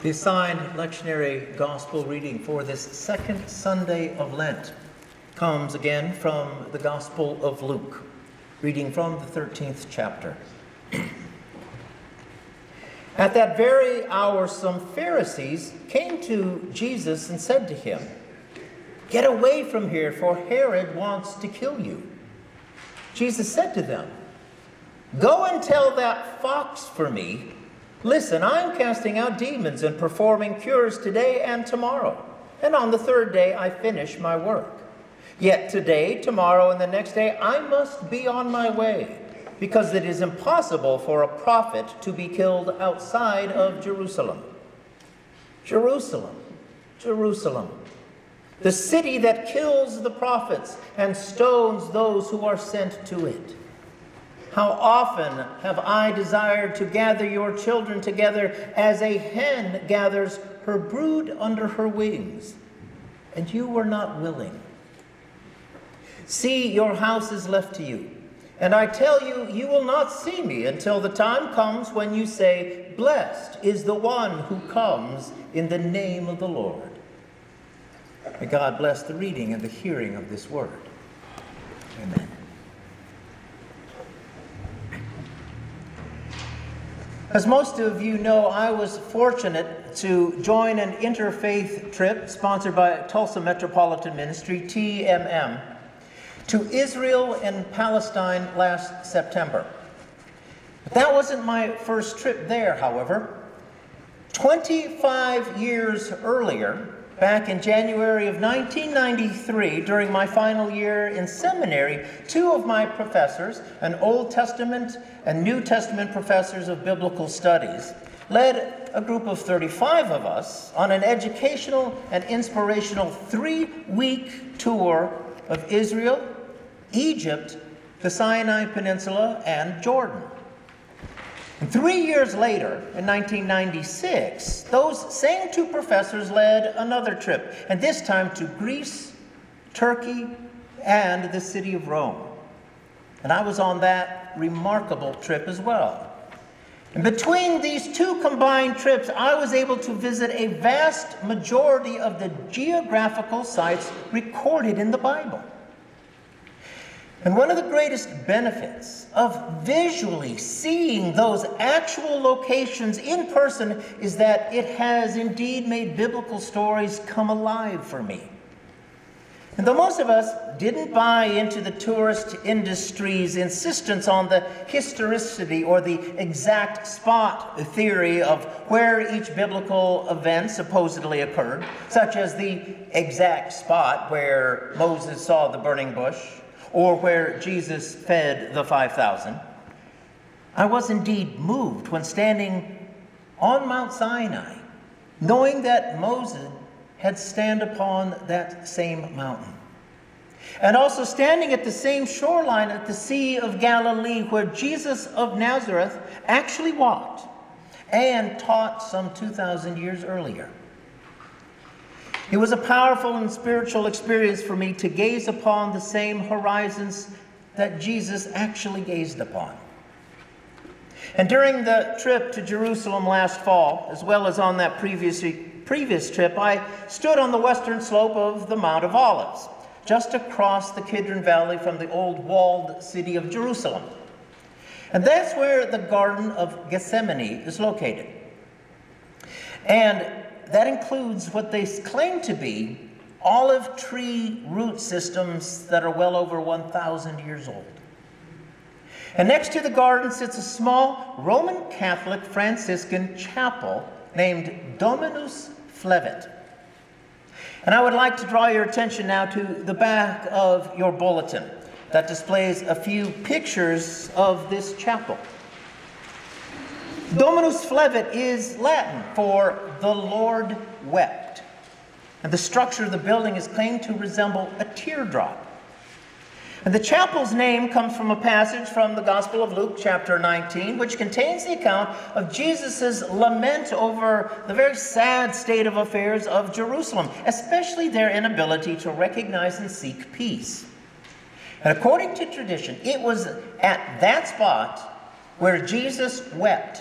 The assigned lectionary gospel reading for this second Sunday of Lent comes again from the Gospel of Luke, reading from the 13th chapter. At that very hour, some Pharisees came to Jesus and said to him, "Get away from here, for Herod wants to kill you." Jesus said to them, "Go and tell that fox for me, 'Listen, I am casting out demons and performing cures today and tomorrow, and on the third day I finish my work. Yet today, tomorrow, and the next day I must be on my way, because it is impossible for a prophet to be killed outside of Jerusalem. Jerusalem, Jerusalem, the city that kills the prophets and stones those who are sent to it. How often have I desired to gather your children together as a hen gathers her brood under her wings, and you were not willing. See, your house is left to you, and I tell you, you will not see me until the time comes when you say, 'Blessed is the one who comes in the name of the Lord.'" May God bless the reading and the hearing of this word. Amen. As most of you know, I was fortunate to join an interfaith trip sponsored by Tulsa Metropolitan Ministry, TMM, to Israel and Palestine last September. But that wasn't my first trip there, however. 25 years earlier, back in January of 1993, during my final year in seminary, two of my professors, an Old Testament and New Testament professors of biblical studies, led a group of 35 of us on an educational and inspirational 3-week tour of Israel, Egypt, the Sinai Peninsula, and Jordan. And 3 years later, in 1996, those same two professors led another trip, and this time to Greece, Turkey, and the city of Rome. And I was on that remarkable trip as well. And between these two combined trips, I was able to visit a vast majority of the geographical sites recorded in the Bible. And one of the greatest benefits of visually seeing those actual locations in person is that it has indeed made biblical stories come alive for me. And though most of us didn't buy into the tourist industry's insistence on the historicity or the exact spot theory of where each biblical event supposedly occurred, such as the exact spot where Moses saw the burning bush, or where Jesus fed the 5,000, I was indeed moved when standing on Mount Sinai, knowing that Moses had stand upon that same mountain. And also standing at the same shoreline at the Sea of Galilee, where Jesus of Nazareth actually walked and taught some 2,000 years earlier. It was a powerful and spiritual experience for me to gaze upon the same horizons that Jesus actually gazed upon. And during the trip to Jerusalem last fall, as well as on that previous trip, I stood on the western slope of the Mount of Olives, just across the Kidron Valley from the old walled city of Jerusalem. And that's where the Garden of Gethsemane is located. And that includes what they claim to be olive tree root systems that are well over 1,000 years old. And next to the garden sits a small Roman Catholic Franciscan chapel named Dominus Flevit. And I would like to draw your attention now to the back of your bulletin that displays a few pictures of this chapel. Dominus Flevit is Latin for "the Lord wept." And the structure of the building is claimed to resemble a teardrop. And the chapel's name comes from a passage from the Gospel of Luke, chapter 19, which contains the account of Jesus' lament over the very sad state of affairs of Jerusalem, especially their inability to recognize and seek peace. And according to tradition, it was at that spot where Jesus wept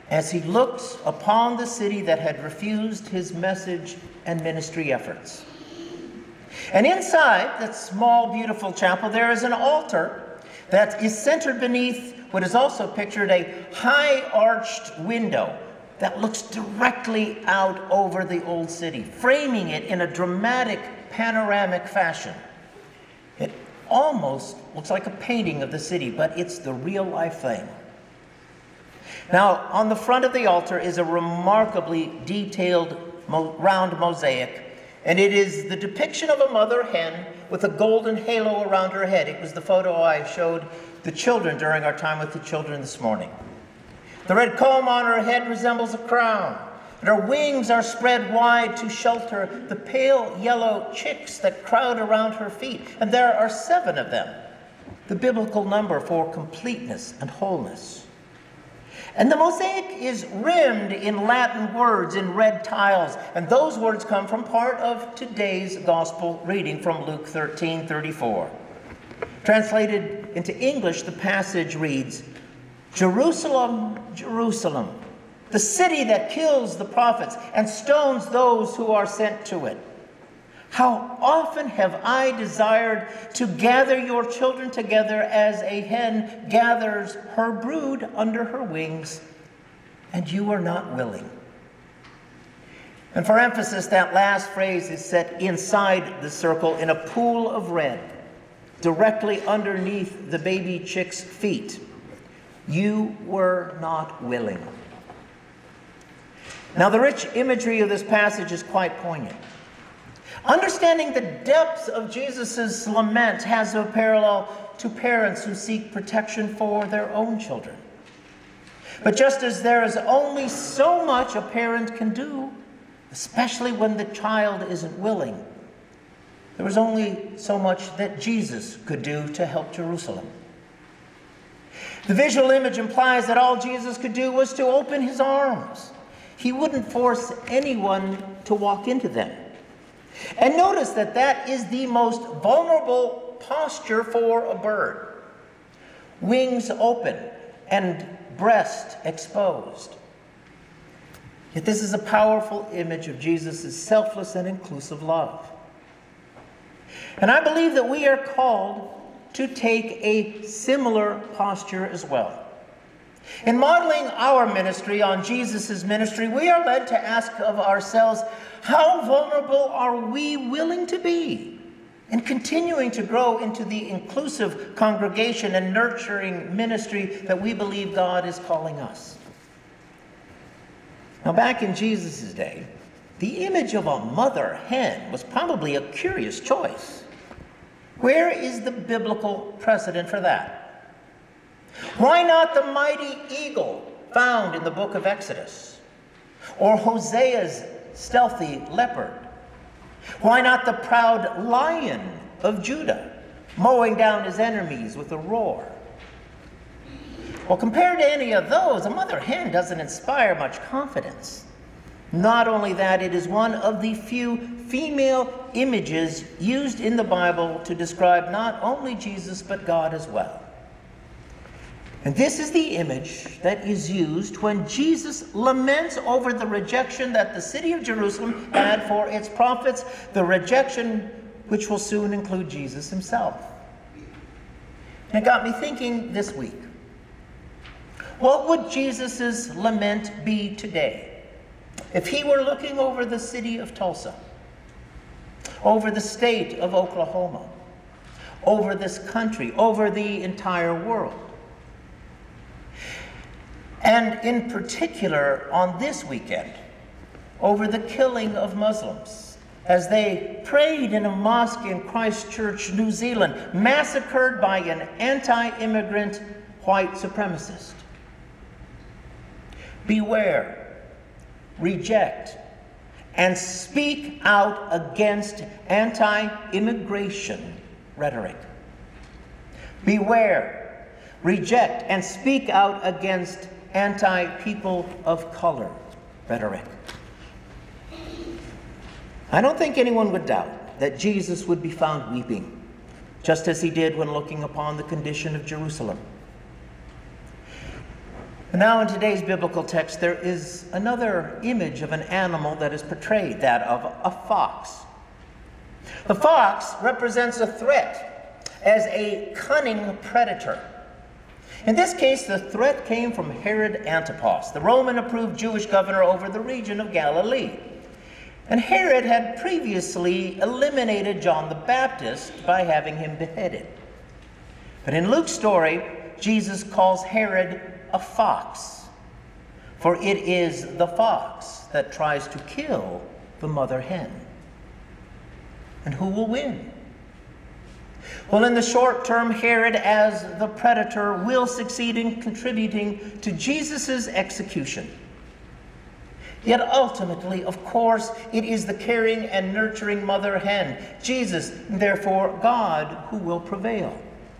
as he looked upon the city that had refused his message and ministry efforts. And inside that small, beautiful chapel, there is an altar that is centered beneath what is also pictured a high arched window that looks directly out over the old city, framing it in a dramatic panoramic fashion. It almost looks like a painting of the city, but it's the real life thing. Now, on the front of the altar is a remarkably detailed round mosaic, and it is the depiction of a mother hen with a golden halo around her head. It was the photo I showed the children during our time with the children this morning. The red comb on her head resembles a crown, and her wings are spread wide to shelter the pale yellow chicks that crowd around her feet, and there are 7 of them, the biblical number for completeness and wholeness. And the mosaic is rimmed in Latin words in red tiles, and those words come from part of today's gospel reading from Luke 13:34. Translated into English, the passage reads, "Jerusalem, Jerusalem, the city that kills the prophets and stones those who are sent to it. How often have I desired to gather your children together as a hen gathers her brood under her wings, and you are not willing." And for emphasis, that last phrase is set inside the circle in a pool of red, directly underneath the baby chick's feet. You were not willing. Now, the rich imagery of this passage is quite poignant. Understanding the depths of Jesus' lament has a parallel to parents who seek protection for their own children. But just as there is only so much a parent can do, especially when the child isn't willing, there was only so much that Jesus could do to help Jerusalem. The visual image implies that all Jesus could do was to open his arms. He wouldn't force anyone to walk into them. And notice that that is the most vulnerable posture for a bird. Wings open and breast exposed. Yet this is a powerful image of Jesus' selfless and inclusive love. And I believe that we are called to take a similar posture as well. In modeling our ministry on Jesus' ministry, we are led to ask of ourselves, how vulnerable are we willing to be in continuing to grow into the inclusive congregation and nurturing ministry that we believe God is calling us? Now, back in Jesus' day, the image of a mother hen was probably a curious choice. Where is the biblical precedent for that? Why not the mighty eagle found in the book of Exodus? Or Hosea's stealthy leopard? Why not the proud lion of Judah, mowing down his enemies with a roar? Well, compared to any of those, a mother hen doesn't inspire much confidence. Not only that, it is one of the few female images used in the Bible to describe not only Jesus, but God as well. And this is the image that is used when Jesus laments over the rejection that the city of Jerusalem had for its prophets, the rejection which will soon include Jesus himself. And it got me thinking this week, what would Jesus' lament be today if he were looking over the city of Tulsa, over the state of Oklahoma, over this country, over the entire world? And in particular, on this weekend, over the killing of Muslims as they prayed in a mosque in Christchurch, New Zealand, massacred by an anti-immigrant white supremacist. Beware, reject, and speak out against anti-immigration rhetoric. Beware, reject, and speak out against anti-people of color rhetoric. I don't think anyone would doubt that Jesus would be found weeping, just as he did when looking upon the condition of Jerusalem. Now in today's biblical text, there is another image of an animal that is portrayed, that of a fox. The fox represents a threat as a cunning predator. In this case, the threat came from Herod Antipas, the Roman-approved Jewish governor over the region of Galilee. And Herod had previously eliminated John the Baptist by having him beheaded. But in Luke's story, Jesus calls Herod a fox, for it is the fox that tries to kill the mother hen. And who will win? Well, in the short term, Herod, as the predator, will succeed in contributing to Jesus' execution. Yet ultimately, of course, it is the caring and nurturing mother hen, Jesus, and therefore God, who will prevail.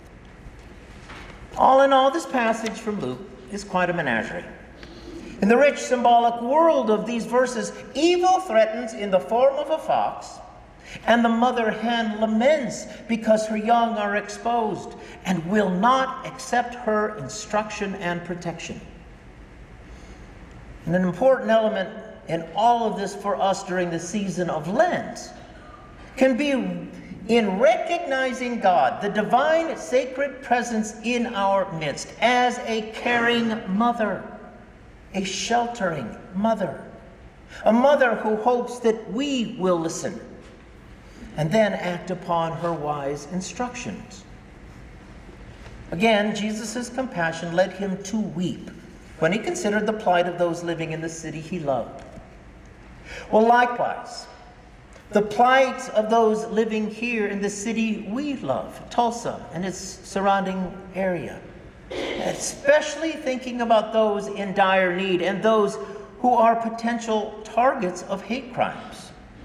All in all, this passage from Luke is quite a menagerie. In the rich symbolic world of these verses, evil threatens in the form of a fox, and the mother hen laments because her young are exposed and will not accept her instruction and protection. And an important element in all of this for us during the season of Lent can be in recognizing God, the divine sacred presence in our midst, as a caring mother, a sheltering mother, a mother who hopes that we will listen and then act upon her wise instructions. Again, Jesus' compassion led him to weep when he considered the plight of those living in the city he loved. Well, likewise, the plight of those living here in the city we love, Tulsa and its surrounding area, especially thinking about those in dire need and those who are potential targets of hate crimes,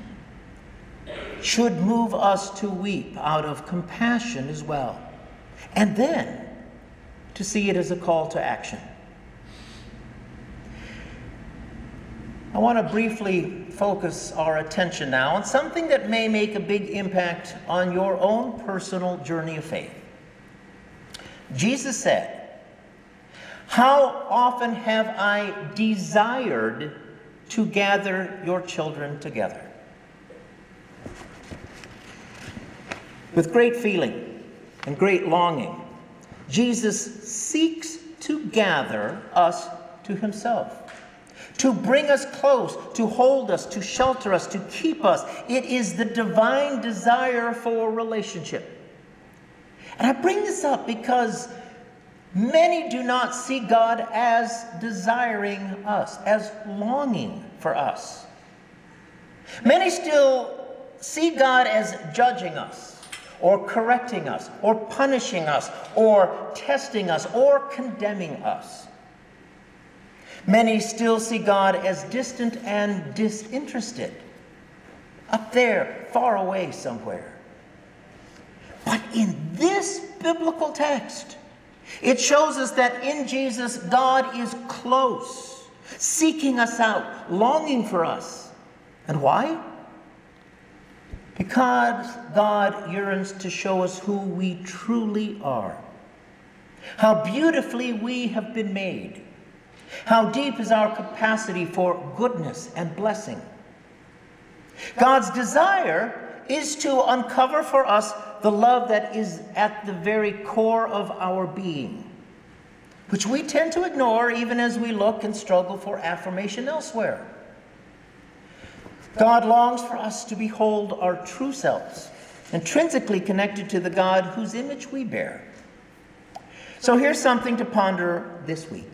should move us to weep out of compassion as well, and then to see it as a call to action. I want to briefly focus our attention now on something that may make a big impact on your own personal journey of faith. Jesus said, "How often have I desired to gather your children together?" With great feeling and great longing, Jesus seeks to gather us to himself, to bring us close, to hold us, to shelter us, to keep us. It is the divine desire for relationship. And I bring this up because many do not see God as desiring us, as longing for us. Many still see God as judging us, or correcting us, or punishing us, or testing us, or condemning us. Many still see God as distant and disinterested, up there, far away somewhere. But in this biblical text, it shows us that in Jesus, God is close, seeking us out, longing for us. And why? Because God yearns to show us who we truly are, how beautifully we have been made, how deep is our capacity for goodness and blessing. God's desire is to uncover for us the love that is at the very core of our being, which we tend to ignore even as we look and struggle for affirmation elsewhere. God longs for us to behold our true selves, intrinsically connected to the God whose image we bear. So here's something to ponder this week.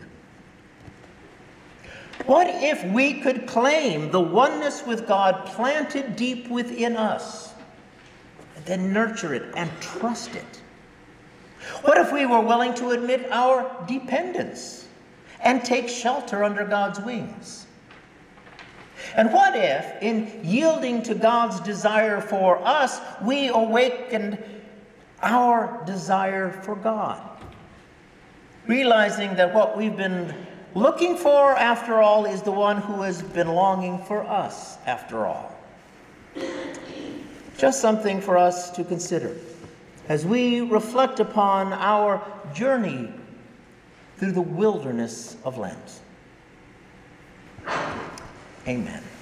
What if we could claim the oneness with God planted deep within us, and then nurture it and trust it? What if we were willing to admit our dependence and take shelter under God's wings? And what if, in yielding to God's desire for us, we awakened our desire for God, realizing that what we've been looking for, after all, is the one who has been longing for us, after all? Just something for us to consider as we reflect upon our journey through the wilderness of Lent. Amen.